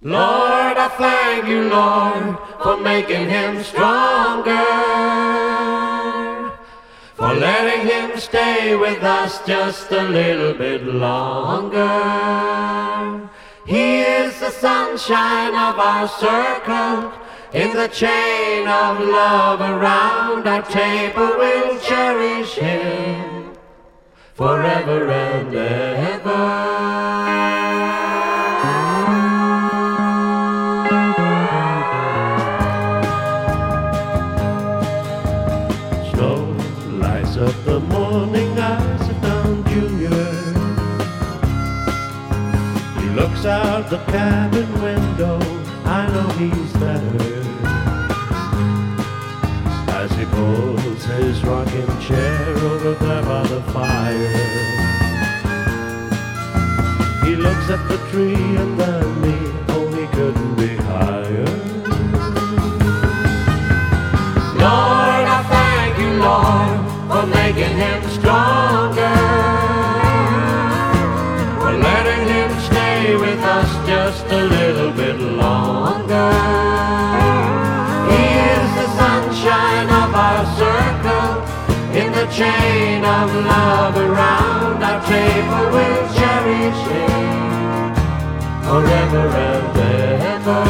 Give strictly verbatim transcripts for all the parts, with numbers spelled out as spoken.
Lord, I thank you, Lord, for making him stronger, for letting him stay with us just a little bit longer. He is the sunshine of our circle, in the chain of love around our table. We'll cherish him forever and ever. Lights up the morning eyes of Don Junior He looks out the cabin window, I know he's better, as he pulls his rocking chair over there by the fire. He looks at the tree and then me, oh, he couldn't be higher. Lord, I thank you, Lord, for making him stronger, for letting him stay with us just a little bit longer. He is the sunshine of our circle, in the chain of love around our table. We'll cherish him forever and ever.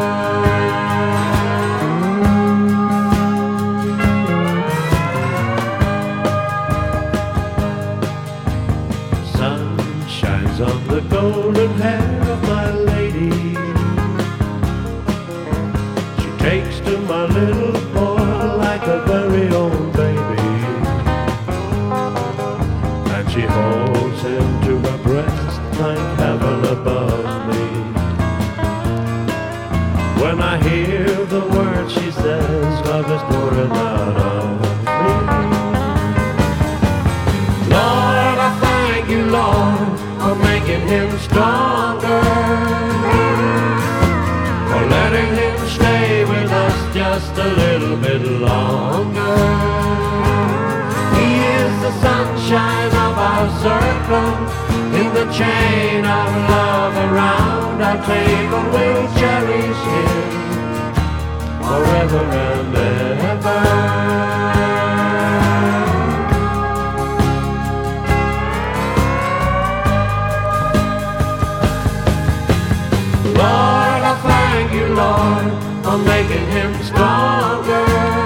Shines on the golden hair of my lady. She takes to my little boy like a very own baby, and she holds him to her breast like heaven above me. When I hear the words she says, love is pouring out of me. Lord, I thank you, Lord, for making him stronger, for letting him stay with us just a little bit longer. He is the sunshine of our circle, in the chain of love around our table. We'll cherish him forever and ever. Lord, I thank you, Lord, for making him stronger,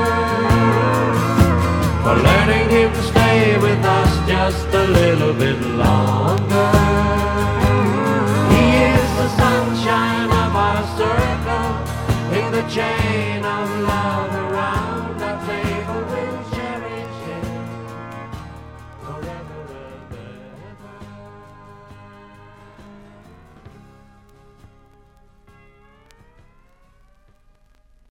for letting him stay with us just a little bit longer. He is the sunshine of our circle, in the chain of love